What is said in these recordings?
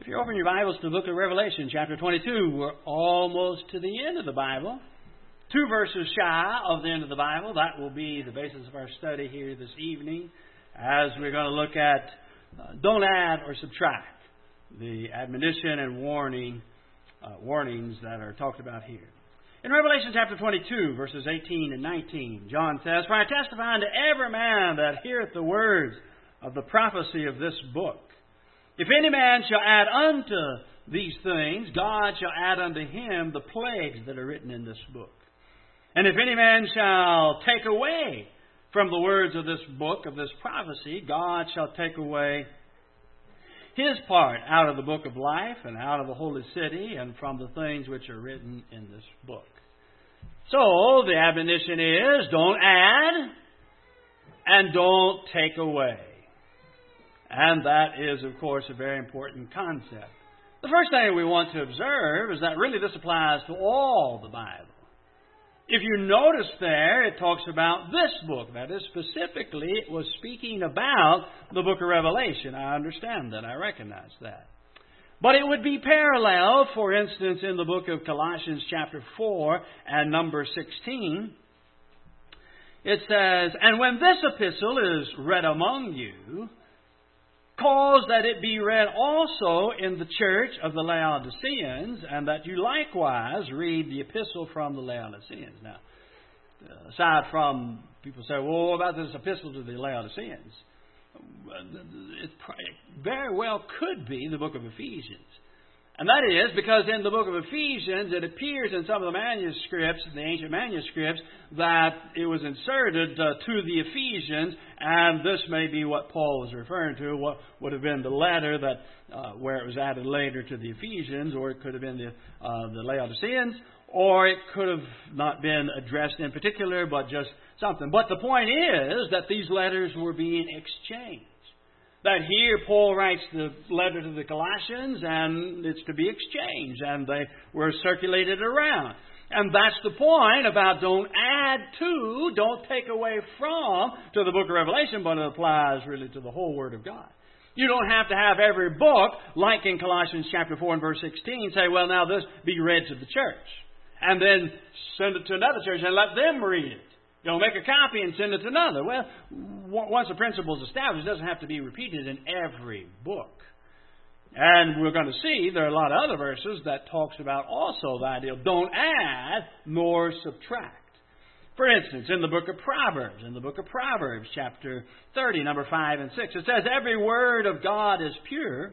If you open your Bibles to the book of Revelation, chapter 22, we're almost to the end of the Bible. 2 verses shy of the end of the Bible. That will be the basis of our study here this evening as we're going to look at don't add or subtract, the admonition and warnings that are talked about here. In Revelation chapter 22, verses 18 and 19, John says, "For I testify unto every man that heareth the words of the prophecy of this book. If any man shall add unto these things, God shall add unto him the plagues that are written in this book. And if any man shall take away from the words of this book, of this prophecy, God shall take away his part out of the book of life and out of the holy city and from the things which are written in this book." So, the admonition is, don't add and don't take away. And that is, of course, a very important concept. The first thing we want to observe is that really this applies to all the Bible. If you notice there, it talks about this book. That is, specifically, it was speaking about the book of Revelation. I understand that. I recognize that. But it would be parallel, for instance, in the book of Colossians chapter 4 and number 16. It says, "And when this epistle is read among you, cause that it be read also in the church of the Laodiceans, and that you likewise read the epistle from the Laodiceans." Now, aside from people say, well, what about this epistle to the Laodiceans? It very well could be the book of Ephesians. And that is because in the book of Ephesians, it appears in some of the manuscripts, the ancient manuscripts, that it was inserted to the Ephesians, and this may be what Paul was referring to, what would have been the letter that where it was added later to the Ephesians, or it could have been the Laodiceans, or it could have not been addressed in particular, but just something. But the point is that these letters were being exchanged. That here Paul writes the letter to the Colossians, and it's to be exchanged, and they were circulated around. And that's the point about don't add to, don't take away from to the book of Revelation, but it applies really to the whole Word of God. You don't have to have every book, like in Colossians chapter 4 and verse 16, say, well, now this be read to the church. And then send it to another church and let them read it. Make a copy and send it to another. Well, once a principle is established, it doesn't have to be repeated in every book. And we're going to see there are a lot of other verses that talks about also the idea of don't add nor subtract. For instance, in the book of Proverbs, chapter 30, number 5 and 6, it says, "Every word of God is pure.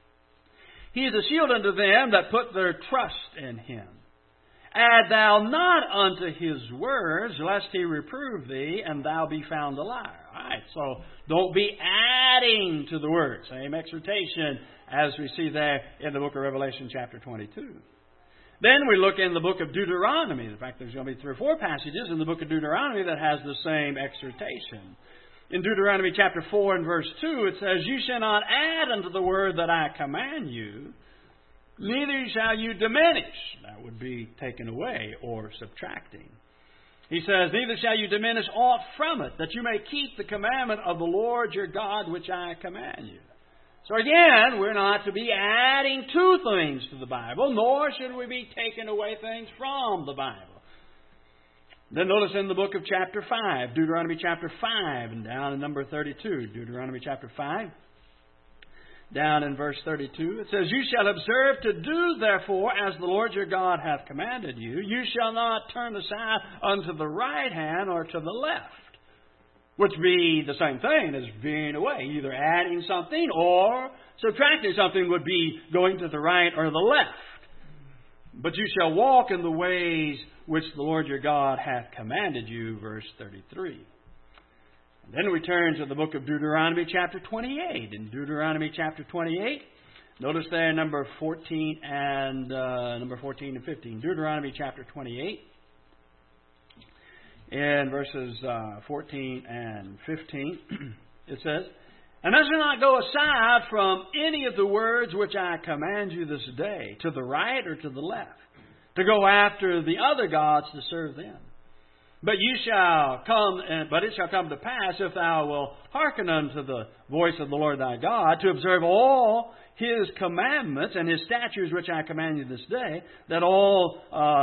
He is a shield unto them that put their trust in him. Add thou not unto his words, lest he reprove thee, and thou be found a liar." All right, so don't be adding to the word. Same exhortation as we see there in the book of Revelation chapter 22. Then we look in the book of Deuteronomy. In fact, there's going to be 3 or 4 passages in the book of Deuteronomy that has the same exhortation. In Deuteronomy chapter 4 and verse 2, it says, "You shall not add unto the word that I command you, neither shall you diminish." That would be taken away or subtracting. He says, "Neither shall you diminish aught from it, that you may keep the commandment of the Lord your God, which I command you." So again, we're not to be adding to things to the Bible, nor should we be taking away things from the Bible. Then notice in the book of chapter 5, Deuteronomy chapter 5, and down in number 32, Deuteronomy chapter 5. Down in verse 32, it says, "You shall observe to do, therefore, as the Lord your God hath commanded you. You shall not turn aside unto the right hand or to the left." Which be the same thing as veering away. Either adding something or subtracting something would be going to the right or the left. "But you shall walk in the ways which the Lord your God hath commanded you," verse 33. Then we turn to the book of Deuteronomy chapter 28. In Deuteronomy chapter 28, notice there number 14 and 15. Deuteronomy chapter 28, in verses 14 and 15, it says, "And thou shalt not go aside from any of the words which I command you this day, to the right or to the left, to go after the other gods to serve them. But it shall come to pass, if thou wilt hearken unto the voice of the Lord thy God, to observe all His commandments and His statutes which I command you this day, that all,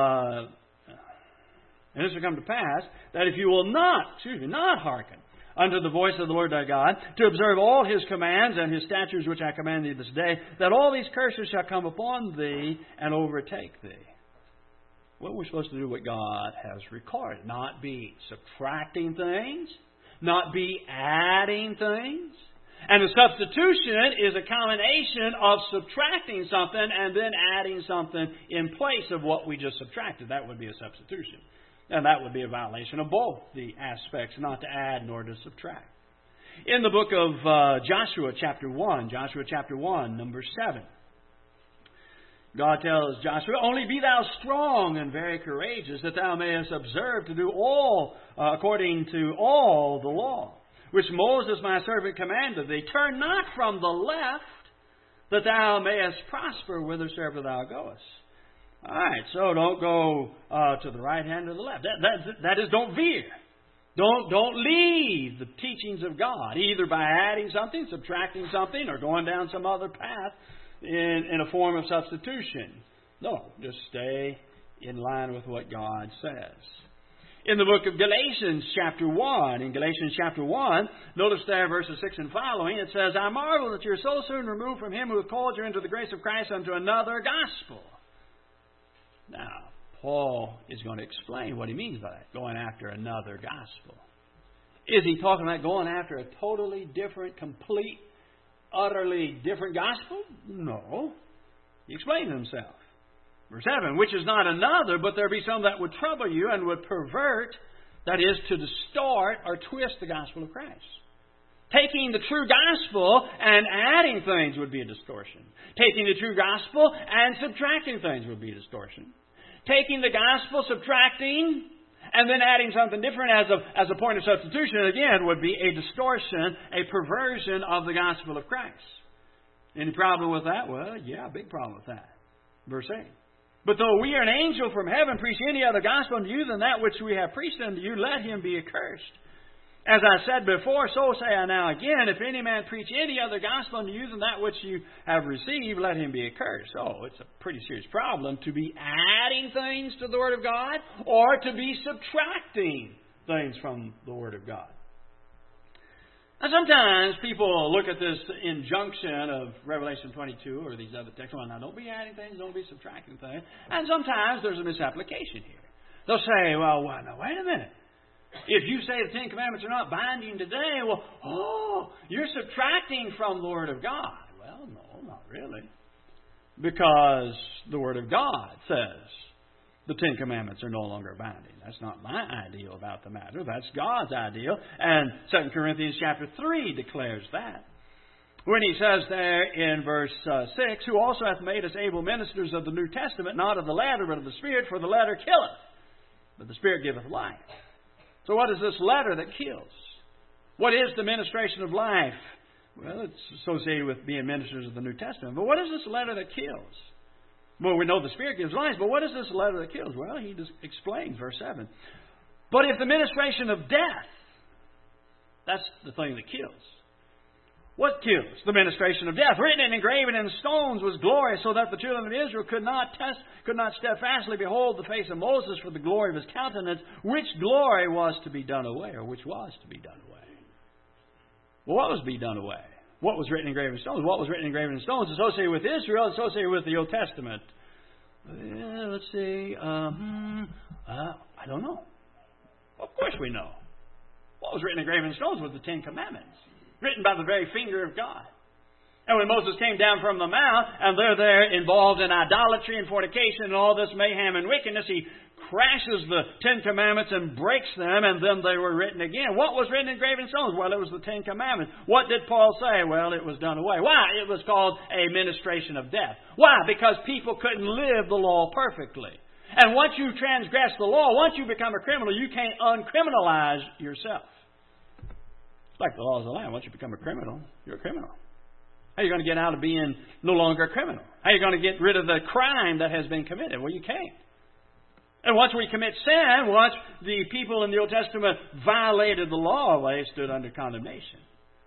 and this will come to pass, that if you will not hearken unto the voice of the Lord thy God, to observe all His commands and His statutes which I command thee this day, that all these curses shall come upon thee and overtake thee. Well, we're supposed to do what God has recorded. Not be subtracting things. Not be adding things. And the substitution is a combination of subtracting something and then adding something in place of what we just subtracted. That would be a substitution. And that would be a violation of both the aspects, not to add nor to subtract. In the book of Joshua chapter 1, number 7, God tells Joshua, only be thou strong and very courageous, that thou mayest observe to do all according to all the law, which Moses my servant commanded thee. Turn not from the left, that thou mayest prosper whithersoever thou goest. All right, so don't go to the right hand or the left. That is, don't veer. Don't leave the teachings of God, either by adding something, subtracting something, or going down some other path in a form of substitution. No, just stay in line with what God says. In the book of Galatians chapter 1, notice there verses 6 and following, it says, I marvel that you're so soon removed from Him who hath called you into the grace of Christ unto another gospel. Now, Paul is going to explain what he means by that, going after another gospel. Is he talking about going after a totally different, complete, utterly different gospel? No. He explains himself. Verse 7, which is not another, but there be some that would trouble you and would pervert, that is, to distort or twist the gospel of Christ. Taking the true gospel and adding things would be a distortion. Taking the true gospel and subtracting things would be a distortion. Taking the gospel, subtracting, and then adding something different as a point of substitution, again, would be a distortion, a perversion of the gospel of Christ. Any problem with that? Well, yeah, big problem with that. Verse 8. But though we are an angel from heaven preach any other gospel unto you than that which we have preached unto you, let him be accursed. As I said before, so say I now again, if any man preach any other gospel unto you than that which you have received, let him be accursed. So it's a pretty serious problem to be adding things to the Word of God or to be subtracting things from the Word of God. And sometimes people look at this injunction of Revelation 22 or these other texts. Well, now don't be adding things, don't be subtracting things. And sometimes there's a misapplication here. They'll say, well, now wait a minute. If you say the Ten Commandments are not binding today, well, you're subtracting from the Word of God. Well, no, not really. Because the Word of God says the Ten Commandments are no longer binding. That's not my ideal about the matter. That's God's ideal. And 2 Corinthians chapter 3 declares that. When he says there in verse 6, who also hath made us able ministers of the New Testament, not of the letter, but of the Spirit, for the letter killeth, but the Spirit giveth life. So what is this letter that kills? What is the ministration of life? Well, it's associated with being ministers of the New Testament. But what is this letter that kills? Well, we know the Spirit gives life, but what is this letter that kills? Well, he just explains, verse 7. But if the ministration of death, that's the thing that kills. What kills? The ministration of death. Written and engraven in stones was glory, so that the children of Israel could not steadfastly behold the face of Moses for the glory of his countenance, which glory was to be done away, or which was to be done away. Well, what was to be done away? What was written and engraven in stones? What was written and engraven in stones associated with Israel, associated with the Old Testament? Let's see. I don't know. Of course we know. What was written and engraven in stones was the Ten Commandments, written by the very finger of God. And when Moses came down from the mount, and they're there involved in idolatry and fornication and all this mayhem and wickedness, he crashes the Ten Commandments and breaks them, and then they were written again. What was written in engraven stones? Well, it was the Ten Commandments. What did Paul say? Well, it was done away. Why? It was called a ministration of death. Why? Because people couldn't live the law perfectly. And once you transgress the law, once you become a criminal, you can't uncriminalize yourself. It's like the laws of the land. Once you become a criminal, you're a criminal. How are you going to get out of being no longer a criminal? How are you going to get rid of the crime that has been committed? Well, you can't. And once we commit sin, once the people in the Old Testament violated the law, they stood under condemnation.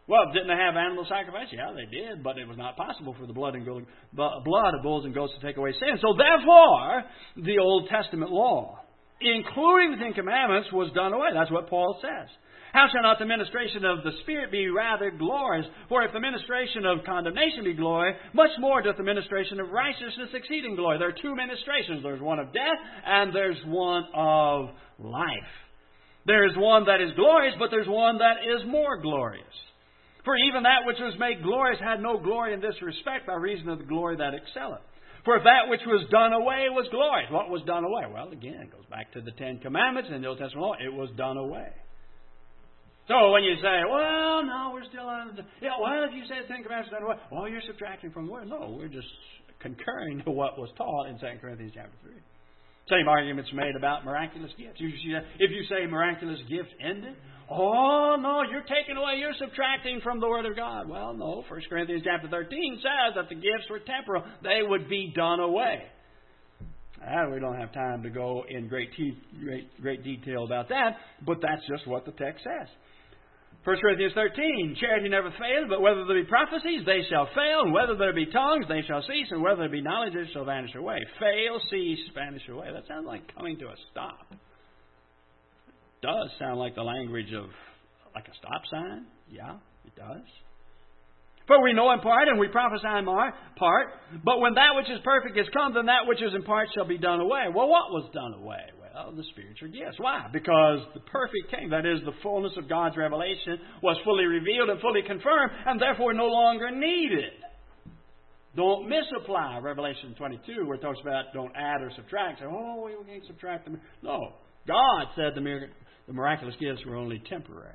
Well, didn't they have animal sacrifice? Yeah, they did, but it was not possible for the blood of bulls and goats to take away sin. So therefore, the Old Testament law, including the Ten Commandments, was done away. That's what Paul says. How shall not the ministration of the Spirit be rather glorious? For if the ministration of condemnation be glory, much more doth the ministration of righteousness exceed in glory. There are two ministrations. There's one of death and there's one of life. There is one that is glorious, but there's one that is more glorious. For even that which was made glorious had no glory in this respect by reason of the glory that excelleth. For if that which was done away was glorious. What was done away? Well, again, it goes back to the Ten Commandments in the Old Testament law. It was done away. So when you say, well, no, we're still on the... Yeah, well, if you say the Ten Commandments are done away, well, you're subtracting from the Word. No, we're just concurring to what was taught in 2 Corinthians chapter 3. Same arguments made about miraculous gifts. If you say miraculous gifts ended, oh, no, you're taking away, you're subtracting from the Word of God. Well, no, 1 Corinthians chapter 13 says that the gifts were temporal. They would be done away. We don't have time to go in great detail about that, but that's just what the text says. 1 Corinthians 13, charity never fails, but whether there be prophecies, they shall fail, and whether there be tongues, they shall cease, and whether there be knowledge, they shall vanish away. Fail, cease, vanish away. That sounds like coming to a stop. It does sound like the language of, like a stop sign. Yeah, it does. For we know in part, and we prophesy in part, but when that which is perfect is come, then that which is in part shall be done away. Well, what was done away? Well, the spiritual gifts. Why? Because the perfect came. That is, the fullness of God's revelation was fully revealed and fully confirmed, and therefore no longer needed. Don't misapply Revelation 22, where it talks about don't add or subtract. Say, oh, we can't subtract them. No. God said the miraculous gifts were only temporary.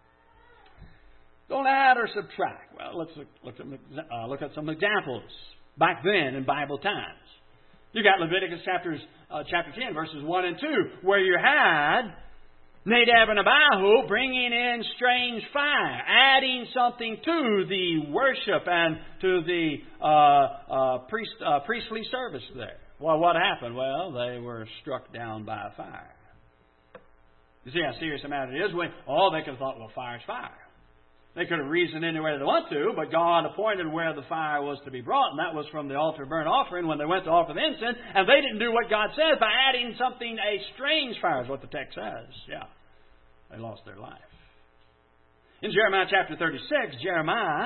Don't add or subtract. Well, let's look at some examples back then in Bible times. You got Leviticus chapter 10, verses 1 and 2, where you had Nadab and Abihu bringing in strange fire, adding something to the worship and to the priestly service there. Well, what happened? Well, they were struck down by a fire. You see how serious the matter is? They could have thought, well, fire's fire. They could have reasoned anywhere they want to, but God appointed where the fire was to be brought, and that was from the altar burnt offering when they went to offer the incense, and they didn't do what God said by adding something, a strange fire, is what the text says. Yeah, they lost their life. In Jeremiah chapter 36, Jeremiah,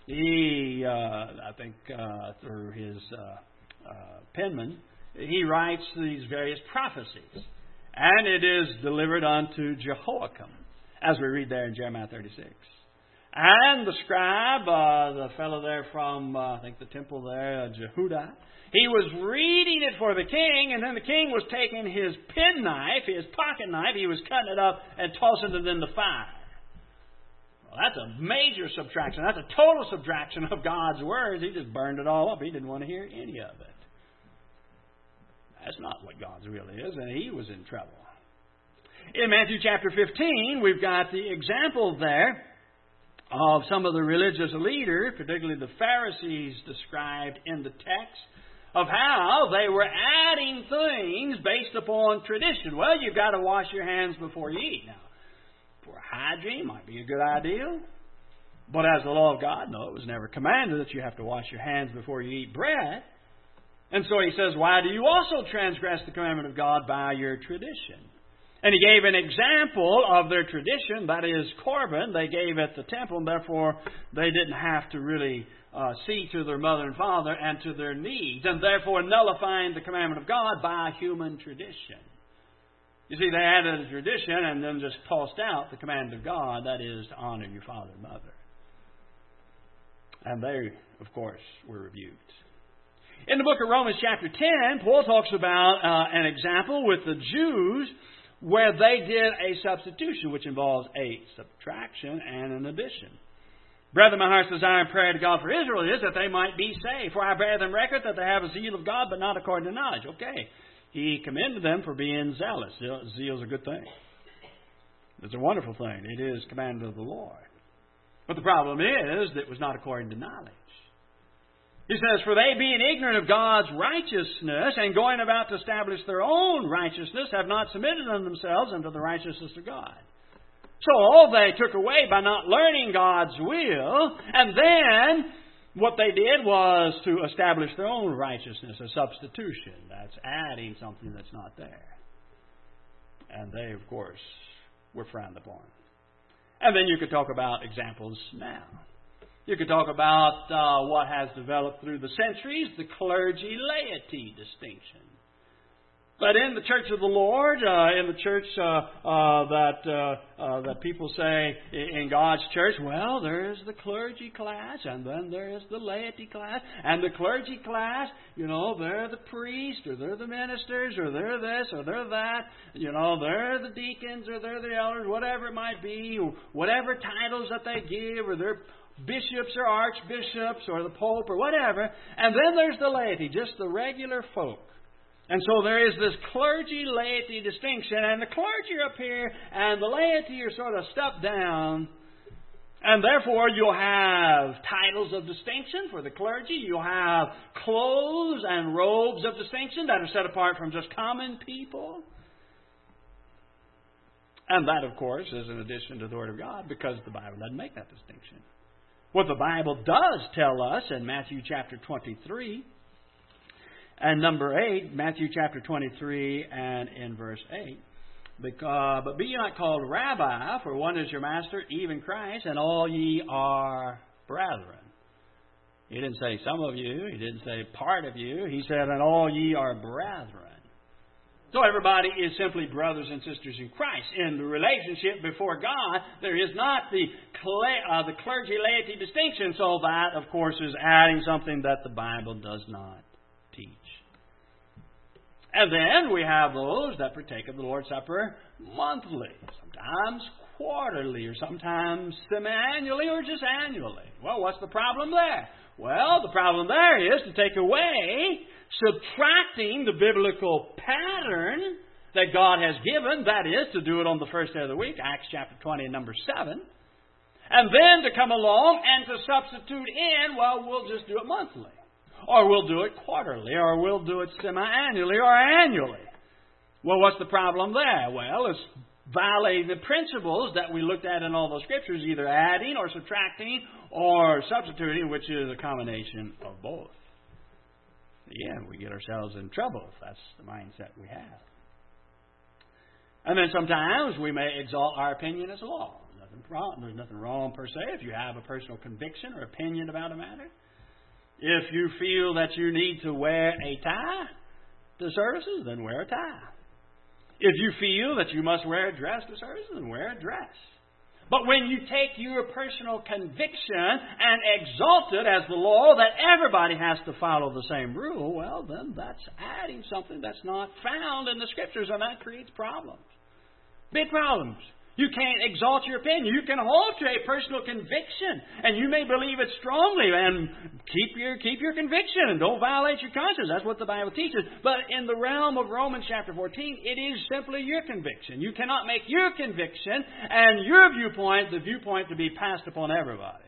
through his penman, he writes these various prophecies, and it is delivered unto Jehoiakim, as we read there in Jeremiah 36. And the scribe, the fellow there from, the temple there, Jehudah, he was reading it for the king, and then the king was taking his penknife, his pocket knife, he was cutting it up and tossing it in the fire. Well, that's a major subtraction. That's a total subtraction of God's words. He just burned it all up. He didn't want to hear any of it. That's not what God's really is, and he was in trouble. In Matthew chapter 15, we've got the example there of some of the religious leaders, particularly the Pharisees described in the text, of how they were adding things based upon tradition. Well, you've got to wash your hands before you eat. Now, for hygiene might be a good idea, but as the law of God, no, it was never commanded that you have to wash your hands before you eat bread. And so he says, why do you also transgress the commandment of God by your tradition? And he gave an example of their tradition, that is Corban. They gave at the temple, and therefore they didn't have to really see to their mother and father and to their needs, and therefore nullifying the commandment of God by human tradition. You see, they added a tradition and then just tossed out the command of God, that is to honor your father and mother. And they, of course, were rebuked. In the book of Romans chapter 10, Paul talks about an example with the Jews where they did a substitution, which involves a subtraction and an addition. Brethren, my heart's desire and prayer to God for Israel is that they might be saved. For I bear them record that they have a zeal of God, but not according to knowledge. Okay, he commended them for being zealous. Zeal is a good thing. It's a wonderful thing. It is commanded of the Lord. But the problem is that it was not according to knowledge. He says, for they being ignorant of God's righteousness and going about to establish their own righteousness have not submitted themselves unto the righteousness of God. So they took away by not learning God's will, and then what they did was to establish their own righteousness, a substitution. That's adding something that's not there. And they, of course, were frowned upon. And then you could talk about examples now. You could talk about what has developed through the centuries, the clergy-laity distinction. But in the church of the Lord, in the church that people say in God's church, well, there's the clergy class, and then there's the laity class. And the clergy class, they're the priests, or they're the ministers, or they're this, or they're that. They're the deacons, or they're the elders, whatever it might be, or whatever titles that they give, or they're bishops or archbishops, or the pope, or whatever. And then there's the laity, just the regular folk. And so there is this clergy-laity distinction, and the clergy are up here, and the laity are sort of stepped down. And therefore, you'll have titles of distinction for the clergy. You'll have clothes and robes of distinction that are set apart from just common people. And that, of course, is in addition to the Word of God, because the Bible doesn't make that distinction. What the Bible does tell us in Matthew chapter 23... and number 8, Matthew chapter 23 and in verse 8. But be ye not called rabbi, for one is your master, even Christ, and all ye are brethren. He didn't say some of you. He didn't say part of you. He said, and all ye are brethren. So everybody is simply brothers and sisters in Christ. In the relationship before God, there is not the clergy-laity distinction. So that, of course, is adding something that the Bible does not teach. And then we have those that partake of the Lord's Supper monthly, sometimes quarterly, or sometimes semi-annually, or just annually. Well, what's the problem there? Well, the problem there is to take away, subtracting the biblical pattern that God has given, that is, to do it on the first day of the week, Acts chapter 20 and number 7, and then to come along and to substitute in, well, we'll just do it monthly. Or we'll do it quarterly, or we'll do it semi-annually, or annually. Well, what's the problem there? Well, it's violating the principles that we looked at in all those scriptures, either adding or subtracting or substituting, which is a combination of both. Again, we get ourselves in trouble if that's the mindset we have. And then sometimes we may exalt our opinion as law. There's nothing wrong per se if you have a personal conviction or opinion about a matter. If you feel that you need to wear a tie to services, then wear a tie. If you feel that you must wear a dress to services, then wear a dress. But when you take your personal conviction and exalt it as the law that everybody has to follow the same rule, well, then that's adding something that's not found in the Scriptures, and that creates problems. Big problems. You can't exalt your opinion. You can hold to a personal conviction, and you may believe it strongly, and keep your conviction, and don't violate your conscience. That's what the Bible teaches. But in the realm of Romans chapter 14, it is simply your conviction. You cannot make your conviction and your viewpoint the viewpoint to be passed upon everybody.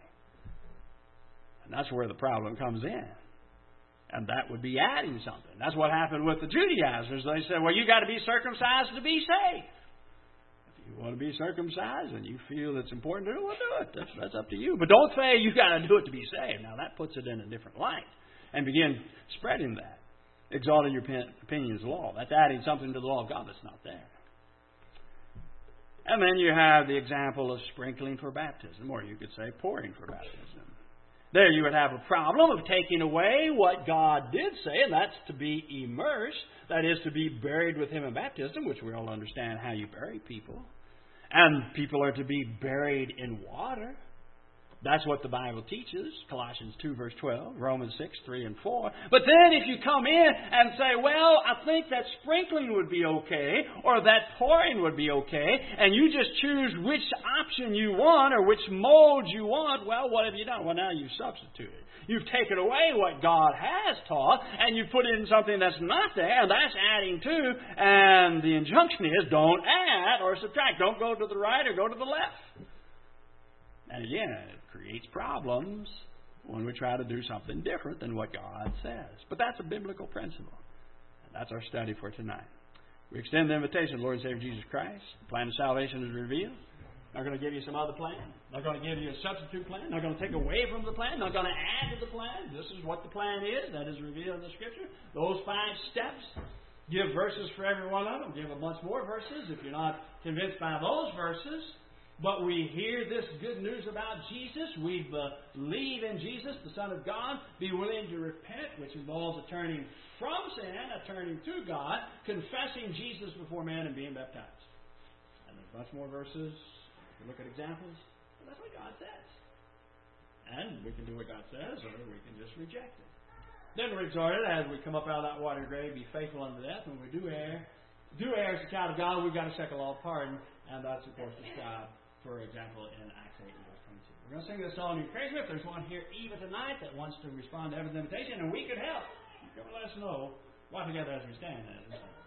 And that's where the problem comes in. And that would be adding something. That's what happened with the Judaizers. They said, well, you got to be circumcised to be saved. You want to be circumcised and you feel it's important to do it, well, do it. That's up to you. But don't say you got to do it to be saved. Now, that puts it in a different light. And begin spreading that. Exalting your opinion as law. That's adding something to the law of God that's not there. And then you have the example of sprinkling for baptism, or you could say pouring for baptism. There you would have a problem of taking away what God did say, and that's to be immersed. That is to be buried with Him in baptism, which we all understand how you bury people. And people are to be buried in water. That's what the Bible teaches. Colossians 2 verse 12, Romans 6, 3 and 4. But then if you come in and say, well, I think that sprinkling would be okay, or that pouring would be okay, and you just choose which option you want or which mold you want, well, what have you done? Well, now you've substituted. You've taken away what God has taught, and you've put in something that's not there, and that's adding to. And the injunction is, don't add or subtract. Don't go to the right or go to the left. And again, it creates problems when we try to do something different than what God says. But that's a biblical principle. And that's our study for tonight. We extend the invitation of the Lord and Savior Jesus Christ. The plan of salvation is revealed. Not going to give you some other plan. Not going to give you a substitute plan. Not going to take away from the plan. Not going to add to the plan. This is what the plan is. That is revealed in the Scripture. Those 5 steps. Give verses for every one of them. Give a bunch more verses if you're not convinced by those verses. But we hear this good news about Jesus. We believe in Jesus, the Son of God. Be willing to repent, which involves a turning from sin, a turning to God, confessing Jesus before man, and being baptized. And there's much more verses. You look at examples. But that's what God says. And we can do what God says, or we can just reject it. Then we're exhorted, as we come up out of that water grave, be faithful unto death. When we do err as a child of God, we've got a second law of pardon. And that's, of course, described, for example, in Acts 8 verse 22. We're going to sing this song in encouragement. If there's one here even tonight that wants to respond to heaven's invitation, and we could help, come and let us know. Why together as we stand.